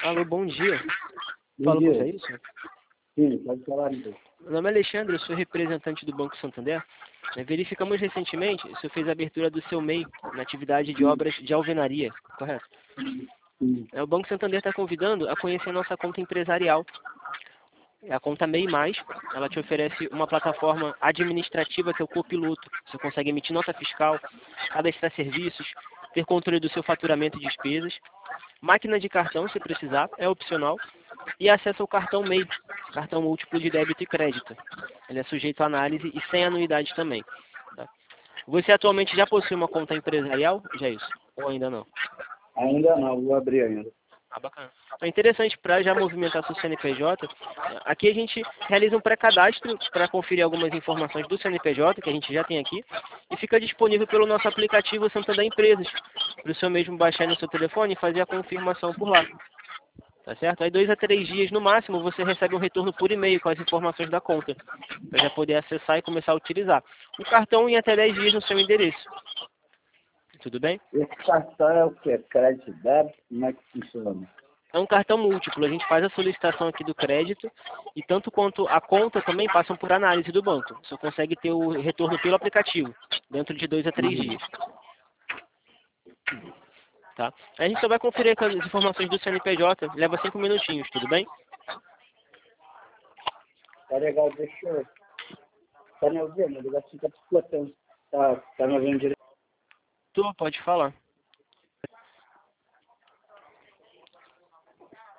Alô, bom dia. Bom Fala com dia. você, é isso? Sim, pode falar então. Meu nome é Alexandre, eu sou representante do Banco Santander. Verificamos recentemente, o senhor fez a abertura do seu MEI na atividade de obras de alvenaria, correto? Sim. O Banco Santander está convidando a conhecer a nossa conta empresarial. É a conta MEI+, ela te oferece uma plataforma administrativa que é o Copiloto. Você consegue emitir nota fiscal, cadastrar serviços, ter controle do seu faturamento e despesas. Máquina de cartão, se precisar, é opcional. E acesso ao cartão MEI, cartão múltiplo de débito e crédito. Ele é sujeito à análise e sem anuidade também. Tá? Você atualmente já possui uma conta empresarial, já é isso? Ou ainda não? Ainda não, vou abrir ainda. Ah, bacana. É interessante para já movimentar seu CNPJ. Aqui a gente realiza um pré-cadastro para conferir algumas informações do CNPJ, que a gente já tem aqui, e fica disponível pelo nosso aplicativo Santander Empresas, para o senhor mesmo baixar no seu telefone e fazer a confirmação por lá. Tá certo? Aí 2 a 3 dias no máximo você recebe um retorno por e-mail com as informações da conta, para já poder acessar e começar a utilizar. O cartão em até 10 dias no seu endereço. Tudo bem? Esse cartão é o quê? Crédito, débito? Como é que funciona? É um cartão múltiplo, a gente faz a solicitação aqui do crédito e tanto quanto a conta também passam por análise do banco. Você consegue ter o retorno pelo aplicativo, dentro de 2 a 3 dias. Tá? A gente só vai conferir as informações do CNPJ, leva 5 minutinhos, tudo bem? Tá legal, deixa eu... Tá me ouvindo? O negócio fica picotando. Tá me ouvindo direito? Tu pode falar.